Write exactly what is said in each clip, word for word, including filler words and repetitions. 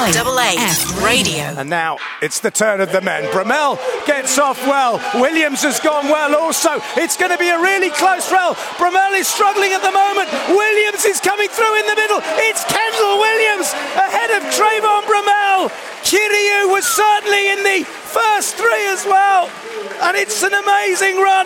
I A F Radio. And now it's the turn of the men. Bromell gets off well. Williams has gone well also. It's going to be a really close rail. Bromell is struggling at the moment. Williams is coming through in the middle. It's Kendall Williams ahead of Trayvon Bromell. Kiryu was certainly in the first three as well. And it's an amazing run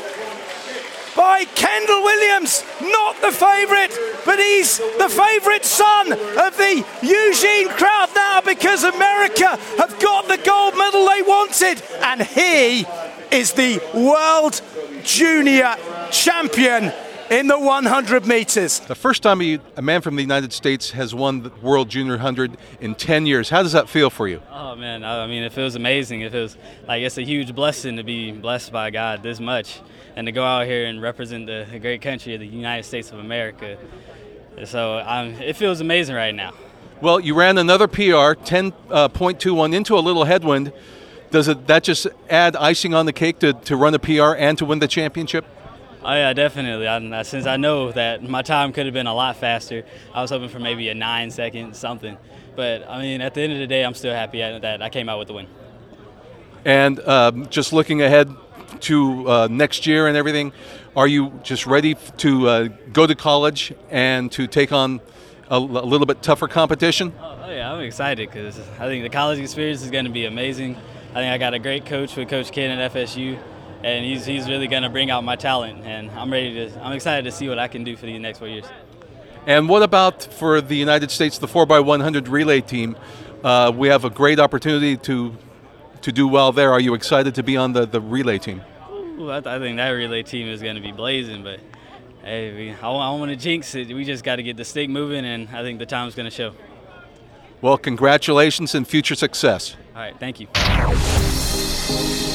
by Kendall Williams, not the favourite, but he's the favourite son of the Eugene crowd now because America have got the gold medal they wanted. And he is the world junior champion in the one hundred metres. The first time a man from the United States has won the World Junior one hundred in ten years. How does that feel for you? Oh, man, I mean, it feels amazing. It feels like it's a huge blessing to be blessed by God this much and to go out here and represent the, the great country of the United States of America. So um, it feels amazing right now. Well, you ran another P R, ten point two one, into a little headwind. Does it that just add icing on the cake to, to run a P R and to win the championship? Oh, yeah, definitely. I, since I know that my time could have been a lot faster, I was hoping for maybe a nine second something. But, I mean, at the end of the day, I'm still happy that I came out with the win. And um, just looking ahead to uh, next year and everything, are you just ready to uh, go to college and to take on a, a little bit tougher competition? Oh, yeah, I'm excited because I think the college experience is going to be amazing. I think I got a great coach with Coach Ken at F S U. And he's he's really going to bring out my talent, and I'm ready to. I'm excited to see what I can do for the next four years. And what about for the United States, the four by one hundred relay team? Uh, we have a great opportunity to to do well there. Are you excited to be on the, the relay team? Ooh, I, th- I think that relay team is going to be blazing, but hey, we, I, I don't want to jinx it. We just got to get the stick moving, and I think the time's going to show. Well, congratulations and future success. All right, thank you.